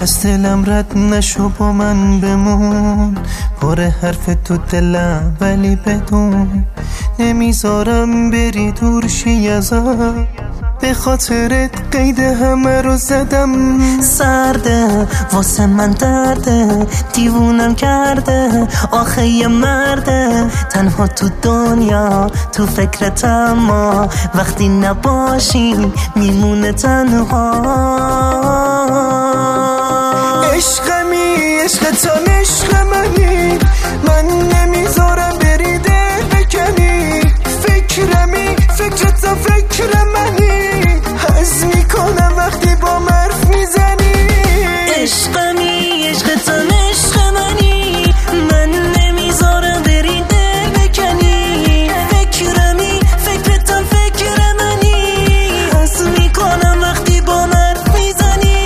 از دلم رد نشو با من بمون، پر حرف تو دلم ولی بدون نمیذارم بری دور شی ازم، به خاطرت قید همه رو زدم. سرده واسه من درده، دیوونم کرده آخه یه مرده، تنها تو دنیا تو فکرت، اما وقتی نباشی میمونه تنها. عشقمی عشق تو عشق منی، من نمیذارم بری دل بکنی، فکرمی فکر تو فکر منی، حس میکنم وقتی با مرف میزنی. عشقمی عشق تو عشق منی، من نمیذارم بری دل بکنی، فکرمی فکر تو فکر منی، حس میکنم وقتی با مرف میزنی.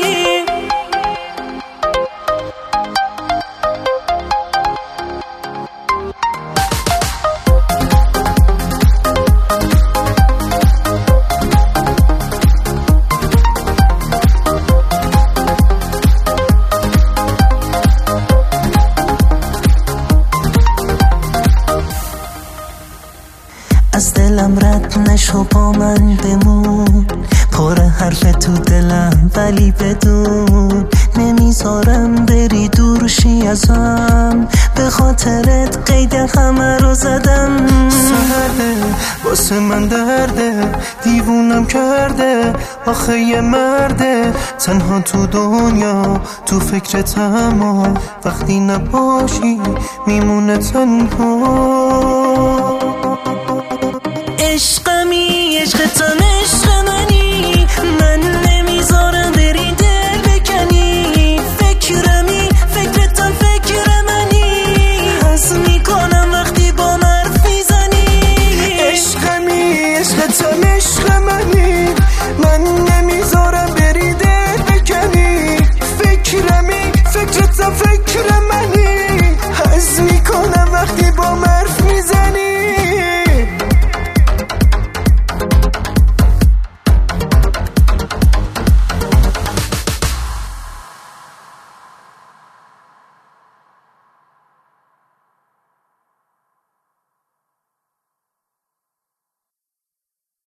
از دلم رد نشو با من بمون، پر حرف تو دلم ولی بدون نمیذارم بری دور شی ازم، به خاطرت قید همه رو زدم. سرده واسه من درده، دیوونم کرده آخه یه مرده، تنها تو دنیا تو فکرت، اما وقتی نباشی میمونه تنها.